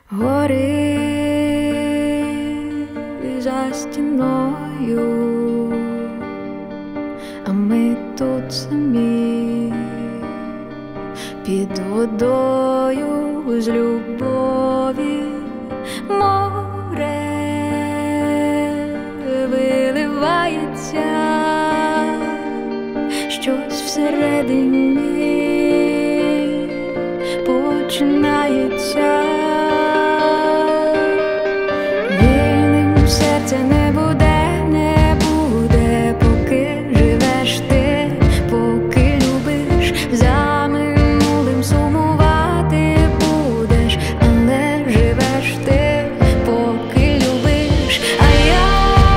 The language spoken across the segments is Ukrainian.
Гори за стіною, а ми тут самі під водою з любові море виливається, щось всередині починається. Серця не буде, не буде, поки живеш ти, поки любиш, за минулим сумувати будеш, але живеш ти, поки любиш, а я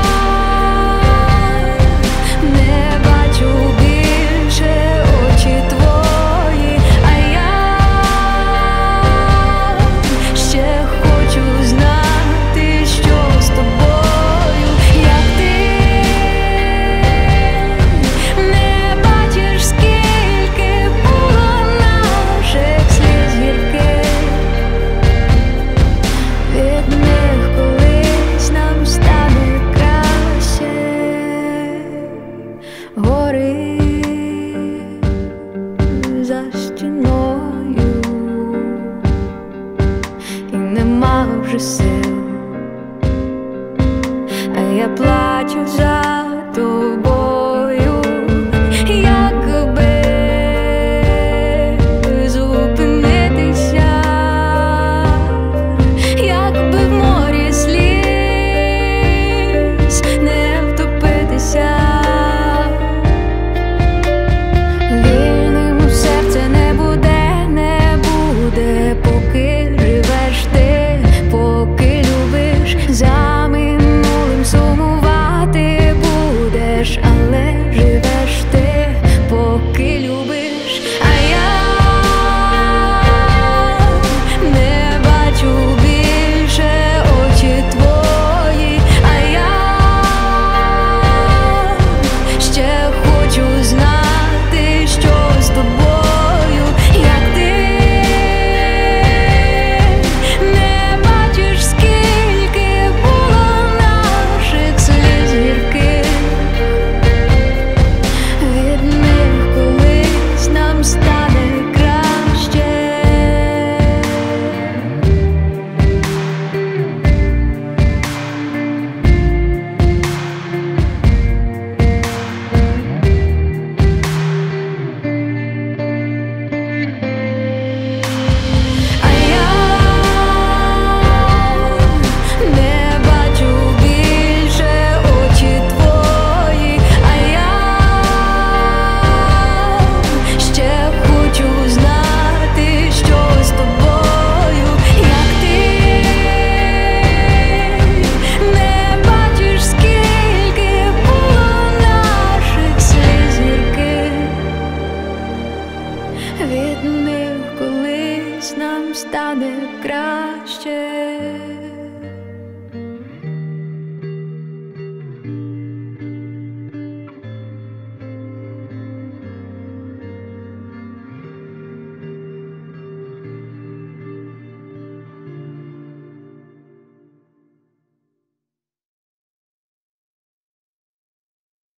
не бачу більше очі твої, а я ще хочу знати, що з тобою. Гори за стіною, і нема вже сил, а я плачу за тобою, якби зупинитися, якби в морі сліз не втопитися. Поки живеш ти, поки любиш, за минулим сумувати будеш, але живеш ти, поки любиш, а я не бачу більше очі твої, а я ще хочу знати, що з тобою, як ти. Від них колись нам стане краще.